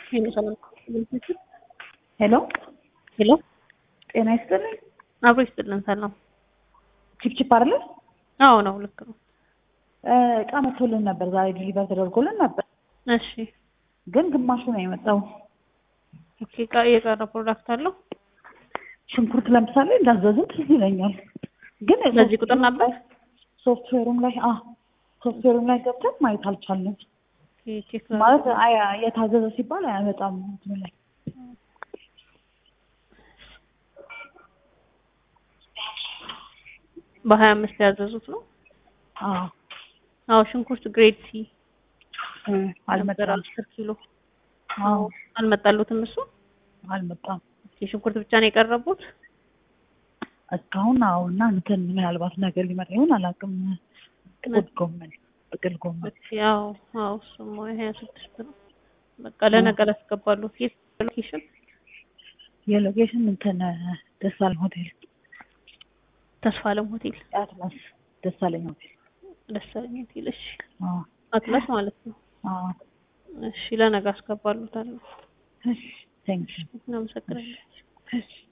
ሄሎ ሰላም ሄሎ ሄሎ ጤና ይስጥልኝ። አብሮ ይስጥልን። ሰላም ቺፕቺፕ አይደለ? አዎ ነው፣ ልክ ነው። እቃ መጥቶልን ነበር ዛሬ ዲሊቨር ተደርጎልን ነበር፣ እሺ ግን ግማሹ ነው የመጣው። ኦኬ። የቀረ ፕሮዳክት አለው? ሽንኩርት ለምሳሌ እንዳዘዙት ይለኛል፣ ግን በዚህ ቁጥር ነበር ሶፍትዌሩም ላይ ገብተን ማየት አልቻልንም። ቼክ ማለት የታዘዘ ሲባል አያመጣም እንትኑ ላይ። በ25 ያዘዙት ነው? አዎ ሽንኩርት ግሬድ ሲ አልመጣም። 10 ኪሎ አልመጣሉትም። እሱ አልመጣም። ሽንኩርት ብቻ ነው የቀረቡት እስካሁን። እና እንትን ምናልባት ነገር ሊመጣ ይሆን አላውቅም። ጥቅል ጎመን ያው እሱማ 26 ነው። በቃ ለነገ ላስገባሉት። ሎኬሽን የሎኬሽን እንትን ደሳለኝ ሆቴል፣ ተስፋለም ሆቴል፣ አትላስ ደሳለኝ ሆቴል። እሺ አትላስ ማለት ነው። እሺ ለነገ አስገባሉታል። እሺ ቴንክ ዩ። እናመሰግናለን።